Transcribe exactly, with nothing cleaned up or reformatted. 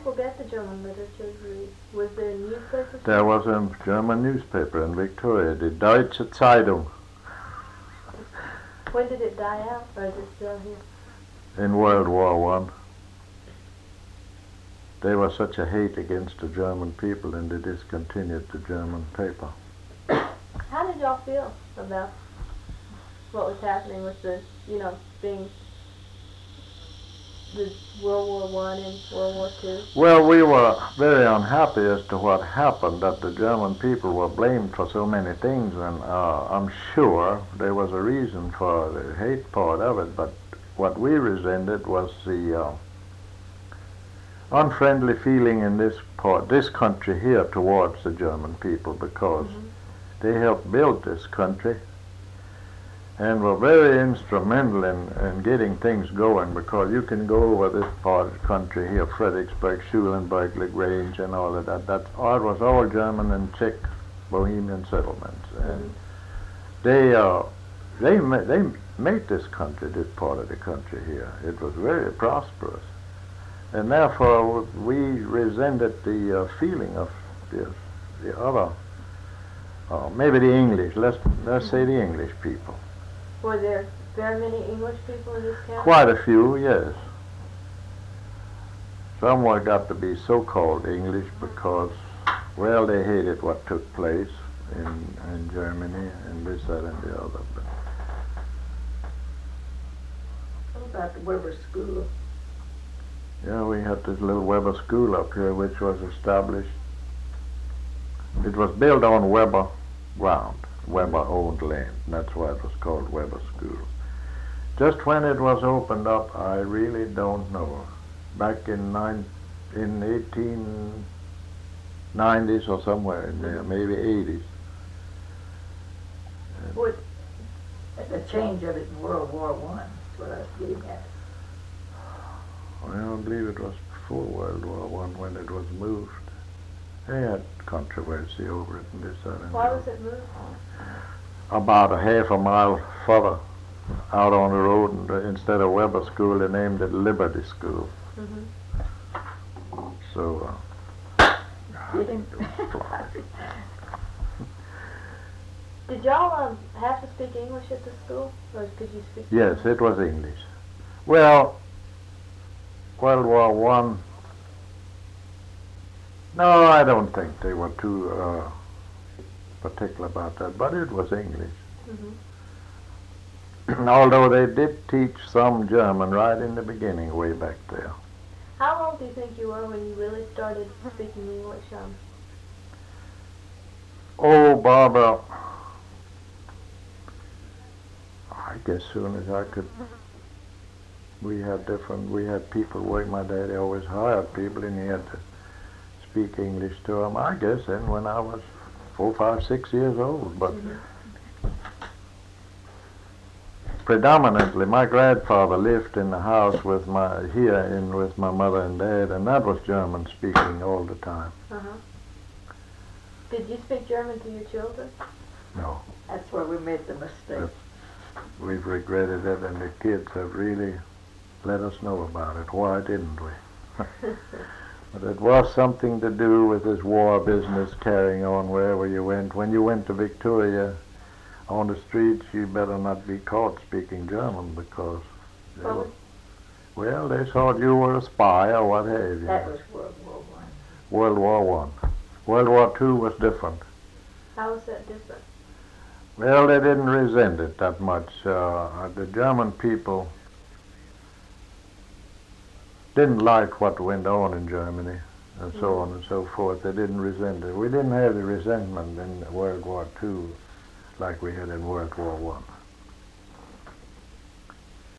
people get the German literature to read? Was there newspapers? There was a German newspaper in Victoria, the Deutsche Zeitung. When did it die out, or is it still here? In World War One. They were such a hate against the German people, and they discontinued the German paper. How did y'all feel about what was happening with the, you know, being the World War One and World War Two? Well, we were very unhappy as to what happened, that the German people were blamed for so many things, and uh, I'm sure there was a reason for the hate part of it, but what we resented was the uh, unfriendly feeling in this part, this country here towards the German people, because mm-hmm. they helped build this country and were very instrumental in, in getting things going, because you can go over this part of the country here, Fredericksburg, Schulenburg, LaGrange, and all of that. That all was all German and Czech Bohemian settlements, and mm-hmm. they uh, they ma- they made this country, this part of the country here. It was very prosperous, and therefore we resented the uh, feeling of the the other, uh, maybe the English. Let's let's say the English people. Were there very many English people in this county? Quite a few, yes. Some were got to be so-called English because, well, they hated what took place in, in Germany and this, that, and the other. But what about the Weber School? Yeah, we had this little Weber School up here, which was established. It was built on Weber ground. Weber-owned land. That's why it was called Weber School. Just when it was opened up, I really don't know. Back in nine, in eighteen nineties or somewhere in there, maybe eighties. What? The change of it in World War One. That's what I was getting at. Well, I believe it was before World War One when it was moved. They had controversy over it and this, that, and Why that. was it moved? About a half a mile further out on the road, and uh, instead of Weber School, they named it Liberty School. Mm-hmm. So, uh, Did y'all um, have to speak English at the school, or could you speak? Yes, it was English. Well, World War One. No, I don't think they were too uh, particular about that, but it was English. Mm-hmm. Although they did teach some German right in the beginning, way back there. How old do you think you were when you really started speaking English? Um? Oh, Barbara, I guess soon as I could. We had different, we had people work. My daddy always hired people, and he had to speak English to them, I guess, and when I was four, five, six years old. But mm-hmm. predominantly, my grandfather lived in the house with my here in with my mother and dad, and that was German speaking all the time. Uh-huh. Did you speak German to your children? No. That's where we made the mistake. But we've regretted it, and the kids have really let us know about it. Why didn't we? But it was something to do with this war business carrying on wherever you went. When you went to Victoria, on the streets, you better not be caught speaking German, because they well, were, well, they thought you were a spy or what have you. That was World War One. World War One. World War Two was different. How was that different? Well, they didn't resent it that much. Uh, the German people didn't like what went on in Germany, and so mm-hmm. on and so forth. They didn't resent it. We didn't have the resentment in World War Two like we had in World War One.